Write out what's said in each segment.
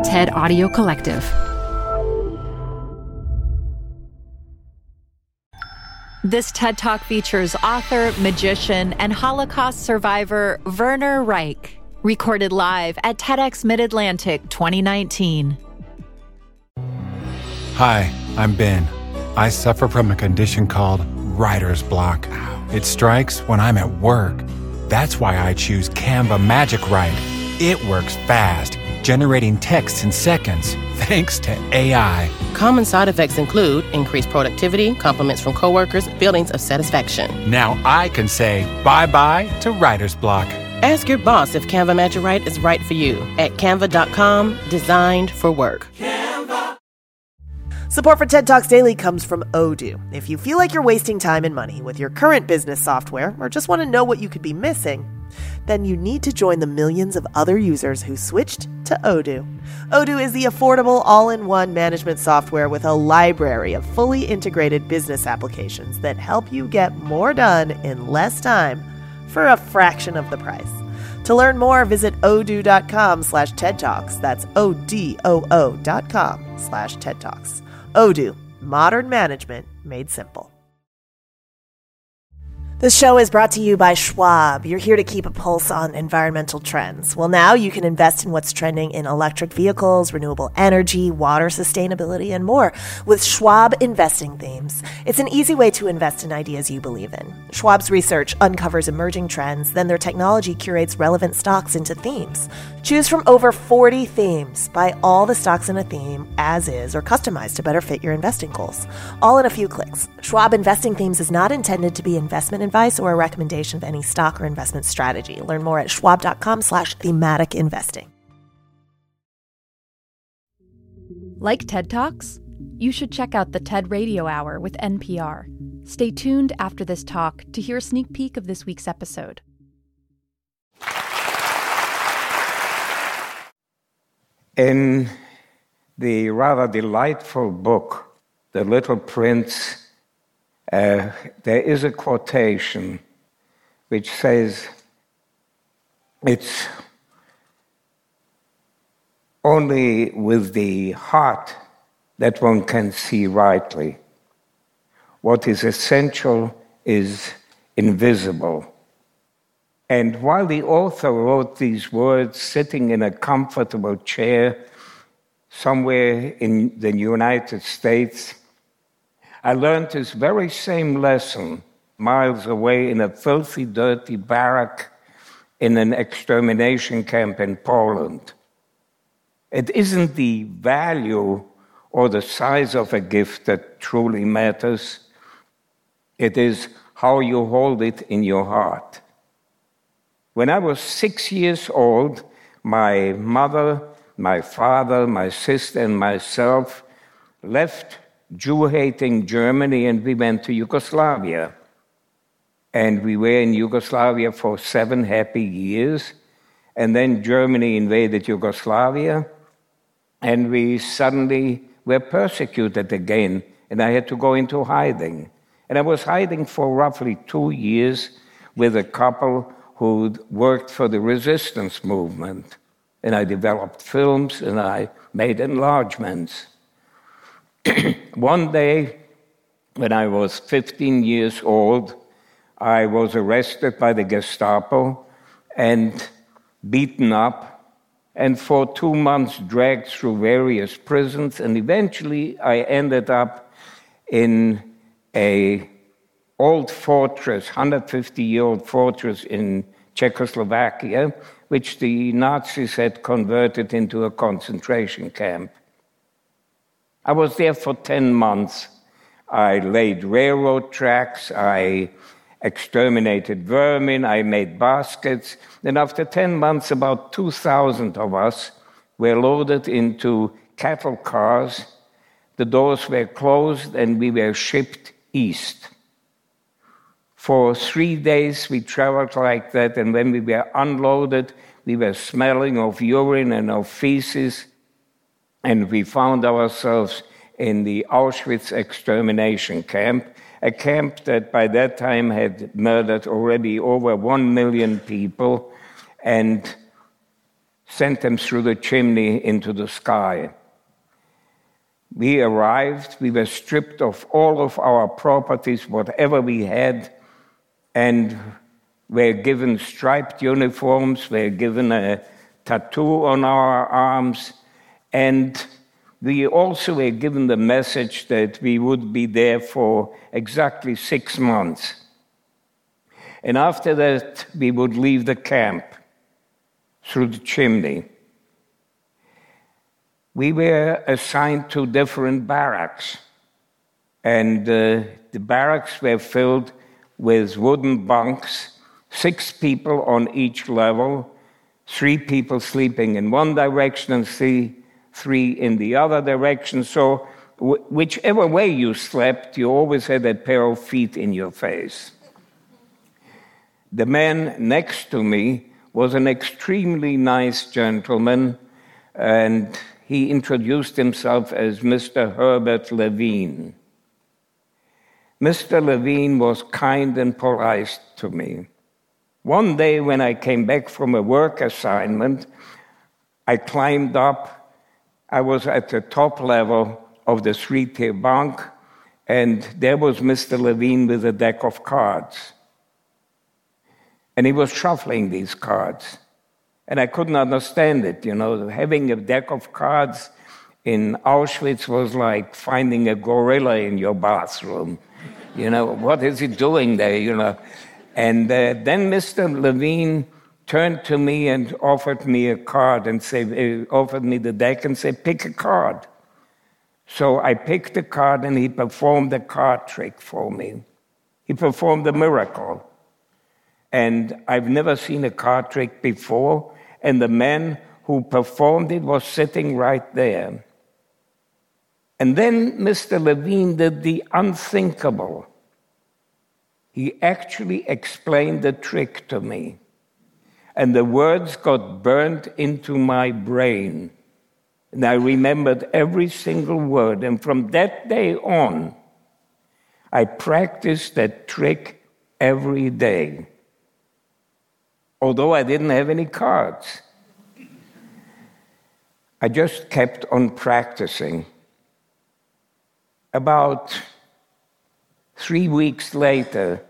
TED Audio Collective. This TED Talk features author, magician, and Holocaust survivor Werner Reich, recorded live at TEDx Mid-Atlantic 2019. Hi, I'm Ben. I suffer from a condition called writer's block. It strikes when I'm at work. That's why I choose Canva Magic Write. It works fast, generating text in seconds, thanks to AI. Common side effects include increased productivity, compliments from coworkers, feelings of satisfaction. Now I can say bye-bye to writer's block. Ask your boss if Canva Magic Write is right for you at canva.com, designed for work. Support for TED Talks Daily comes from Odoo. If you feel like you're wasting time and money with your current business software or just want to know what you could be missing, then you need to join the millions of other users who switched to Odoo. Odoo is the affordable all-in-one management software with a library of fully integrated business applications that help you get more done in less time for a fraction of the price. To learn more, visit odoo.com/TED Talks. That's ODOO.com/TED Talks. Odoo, modern management made simple. This show is brought to you by Schwab. You're here to keep a pulse on environmental trends. Well, now you can invest in what's trending in electric vehicles, renewable energy, water sustainability, and more with Schwab Investing Themes. It's an easy way to invest in ideas you believe in. Schwab's research uncovers emerging trends, then their technology curates relevant stocks into themes. Choose from over 40 themes. Buy all the stocks in a theme as is or customized to better fit your investing goals. All in a few clicks. Schwab Investing Themes is not intended to be investment advice or a recommendation of any stock or investment strategy. Learn more at schwab.com/thematic investing. Like TED Talks? You should check out the TED Radio Hour with NPR. Stay tuned after this talk to hear a sneak peek of this week's episode. In the rather delightful book, The Little Prince, there is a quotation which says, "It's only with the heart that one can see rightly. What is essential is invisible." And while the author wrote these words sitting in a comfortable chair somewhere in the United States, I learned this very same lesson miles away in a filthy, dirty barrack in an extermination camp in Poland. It isn't the value or the size of a gift that truly matters. It is how you hold it in your heart. When I was 6 years old, my mother, my father, my sister, and myself left Jew-hating Germany and we went to Yugoslavia. And we were in Yugoslavia for 7 happy years. And then Germany invaded Yugoslavia and we suddenly were persecuted again. And I had to go into hiding. And I was hiding for roughly 2 years with a couple who worked for the resistance movement. And I developed films and I made enlargements. One day, when I was 15 years old, I was arrested by the Gestapo and beaten up, and for 2 months dragged through various prisons, and eventually I ended up in a old fortress, 150-year-old fortress in Czechoslovakia, which the Nazis had converted into a concentration camp. I was there for 10 months. I laid railroad tracks, I exterminated vermin, I made baskets. Then after 10 months, about 2,000 of us were loaded into cattle cars. The doors were closed and we were shipped east. For 3 days we traveled like that, and when we were unloaded, we were smelling of urine and of feces, and we found ourselves in the Auschwitz extermination camp, a camp that by that time had murdered already over 1 million people, and sent them through the chimney into the sky. We arrived, we were stripped of all of our properties, whatever we had, and were given striped uniforms, were given a tattoo on our arms, and we also were given the message that we would be there for exactly 6 months. And after that, we would leave the camp through the chimney. We were assigned to different barracks, and the barracks were filled with wooden bunks, 6 people on each level, 3 people sleeping in one direction and 3 in the other direction. So whichever way you slept, you always had a pair of feet in your face. The man next to me was an extremely nice gentleman, and he introduced himself as Mr. Herbert Levine. Mr. Levine was kind and polite to me. One day when I came back from a work assignment, I climbed up. I was at the top level of the 3-tier bunk, and there was Mr. Levine with a deck of cards. And he was shuffling these cards. And I couldn't understand it, Having a deck of cards in Auschwitz was like finding a gorilla in your bathroom. What is he doing there, And then Mr. Levine turned to me and offered me a card and offered me the deck and said, pick a card. So I picked a card and he performed a card trick for me. He performed a miracle. And I've never seen a card trick before, and the man who performed it was sitting right there. And then Mr. Levine did the unthinkable. He actually explained the trick to me, and the words got burned into my brain. And I remembered every single word, and from that day on, I practiced that trick every day. Although I didn't have any cards. I just kept on practicing. About 3 weeks later,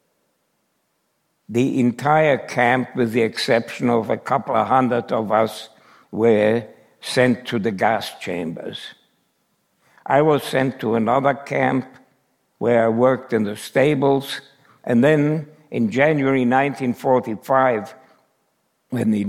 the entire camp, with the exception of a couple of hundred of us, were sent to the gas chambers. I was sent to another camp where I worked in the stables, and then in January 1945, when the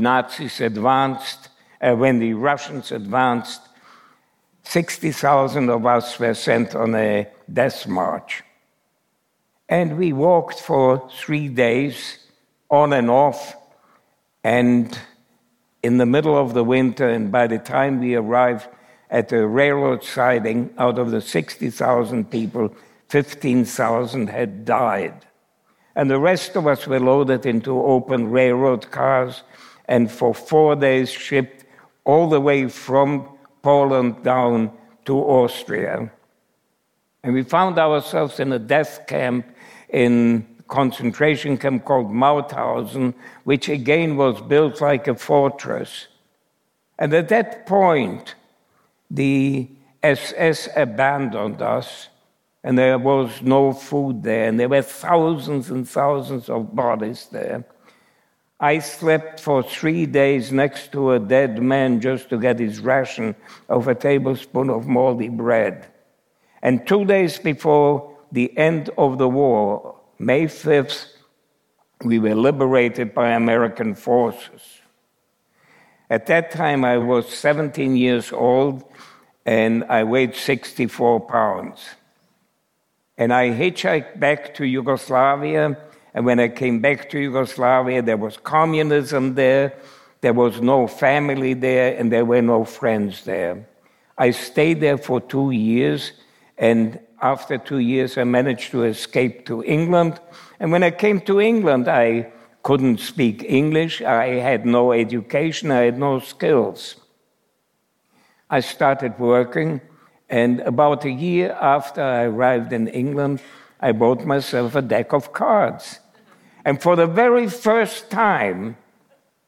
Russians advanced, 60,000 of us were sent on a death march. And we walked for 3 days, on and off, and in the middle of the winter, and by the time we arrived at the railroad siding, out of the 60,000 people, 15,000 had died. And the rest of us were loaded into open railroad cars and for 4 days shipped all the way from Poland down to Austria. And we found ourselves in a death camp, in a concentration camp called Mauthausen, which again was built like a fortress. And at that point, the SS abandoned us, and there was no food there, and there were thousands and thousands of bodies there. I slept for 3 days next to a dead man just to get his ration of a tablespoon of moldy bread. And 2 days before the end of the war, May 5th, we were liberated by American forces. At that time, I was 17 years old, and I weighed 64 pounds. And I hitchhiked back to Yugoslavia, and when I came back to Yugoslavia, there was communism there, there was no family there, and there were no friends there. I stayed there for 2 years, and after 2 years, I managed to escape to England. And when I came to England, I couldn't speak English, I had no education, I had no skills. I started working, and about a year after I arrived in England, I bought myself a deck of cards. And for the very first time,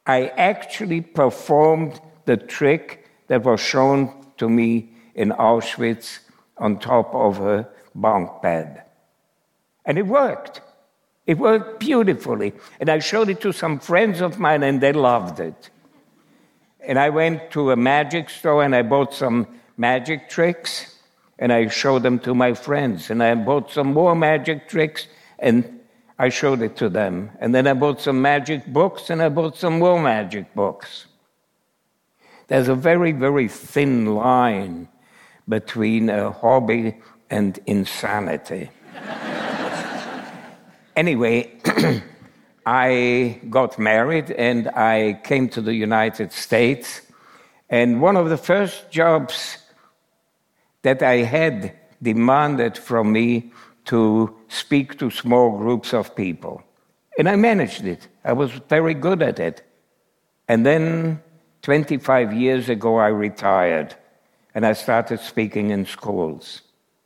I actually performed the trick that was shown to me in Auschwitz on top of a bunk bed. And it worked. It worked beautifully. And I showed it to some friends of mine, and they loved it. And I went to a magic store, and I bought some magic tricks, and I showed them to my friends. And I bought some more magic tricks, and I showed it to them. And then I bought some magic books, and I bought some more magic books. There's a very, very thin line between a hobby and insanity. Anyway, I got married and I came to the United States. And one of the first jobs that I had demanded from me to speak to small groups of people. And I managed it. I was very good at it. And then 25 years ago, I retired. And I started speaking in schools.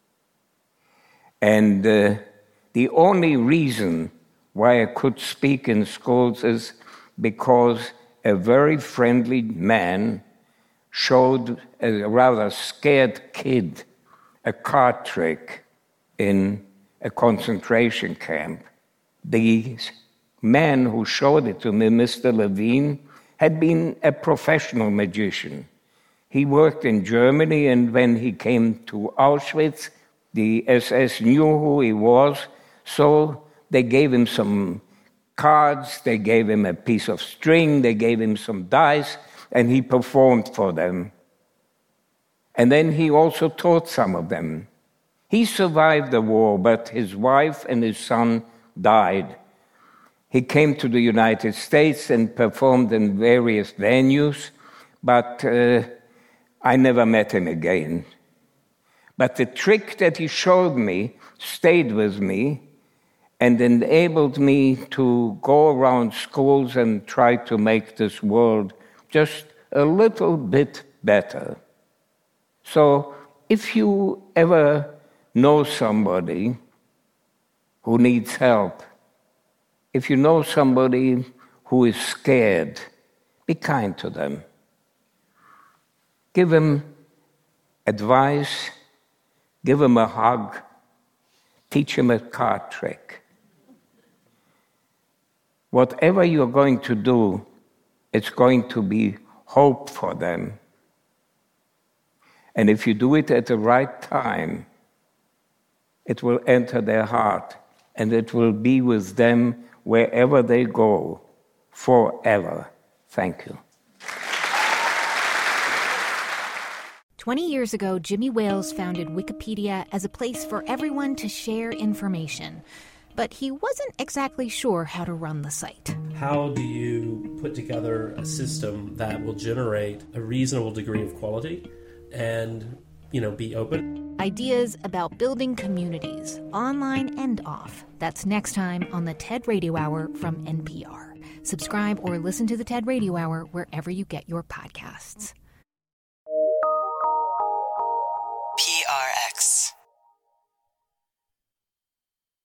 And the only reason why I could speak in schools is because a very friendly man showed a rather scared kid a card trick in a concentration camp. The man who showed it to me, Mr. Levine, had been a professional magician. He worked in Germany, and when he came to Auschwitz, the SS knew who he was, so they gave him some cards, they gave him a piece of string, they gave him some dice, and he performed for them. And then he also taught some of them. He survived the war, but his wife and his son died. He came to the United States and performed in various venues, but I never met him again. But the trick that he showed me stayed with me and enabled me to go around schools and try to make this world just a little bit better. So if you ever know somebody who needs help, if you know somebody who is scared, be kind to them. Give them advice, give them a hug, teach them a card trick. Whatever you're going to do, it's going to be hope for them. And if you do it at the right time, it will enter their heart, and it will be with them wherever they go, forever. Thank you. 20 years ago, Jimmy Wales founded Wikipedia as a place for everyone to share information. But he wasn't exactly sure how to run the site. How do you put together a system that will generate a reasonable degree of quality and, be open? Ideas about building communities, online and off. That's next time on the TED Radio Hour from NPR. Subscribe or listen to the TED Radio Hour wherever you get your podcasts.